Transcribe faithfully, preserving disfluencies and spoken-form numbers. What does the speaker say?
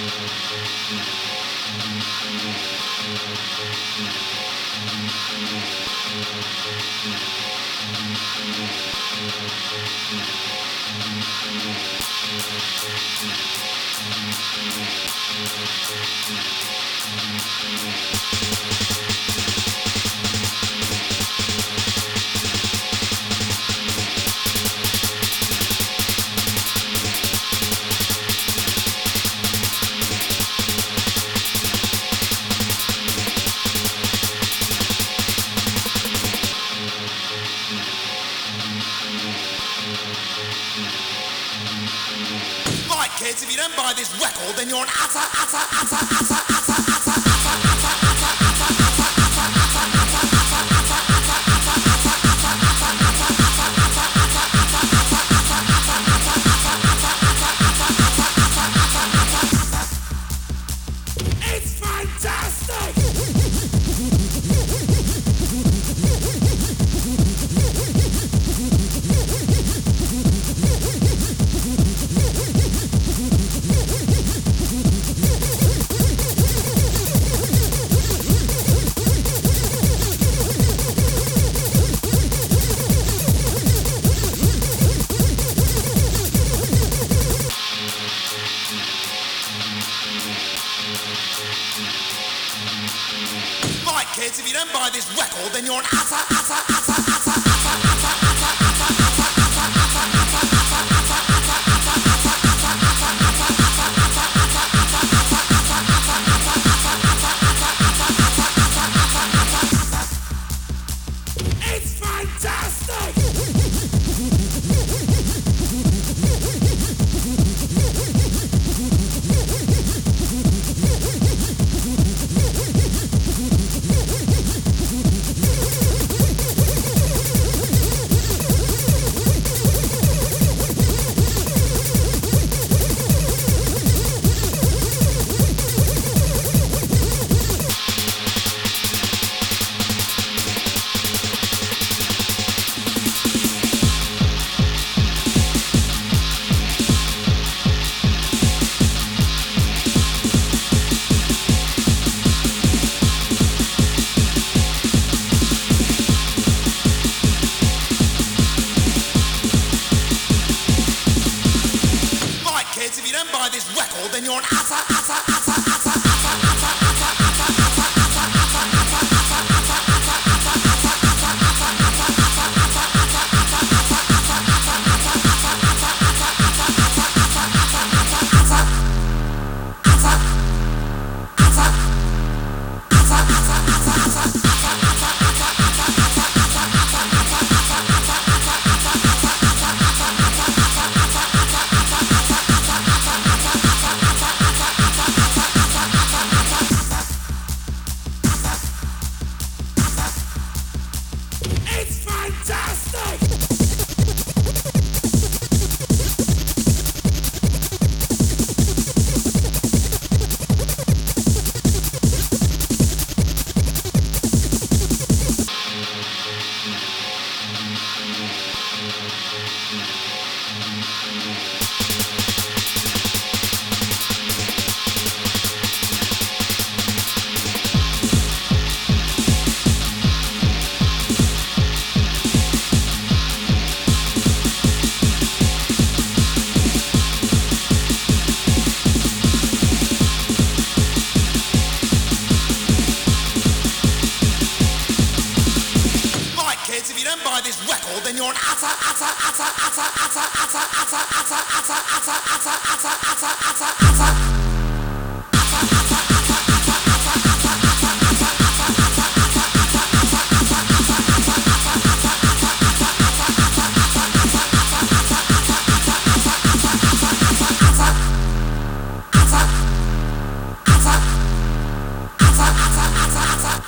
Right, kids, if you don't buy this record, then you're an utter, utter, utter, utter, utter, utter, utter, it's fantastic! Right, kids, if you don't buy this record, then you're an utter, utter, utter, utter, utter, utter, utter, utter, it's fantastic! Kids, if you don't buy this record, then you're an utter, utter, utter, utter, utter, utter, utter, utter, utter, it's fantastic! Kids, if you don't buy this record, then you're an utter, utter, utter, utter, utter, utter, utter, utter, utter, utter, utter, utter, utter, utter, utter, utter.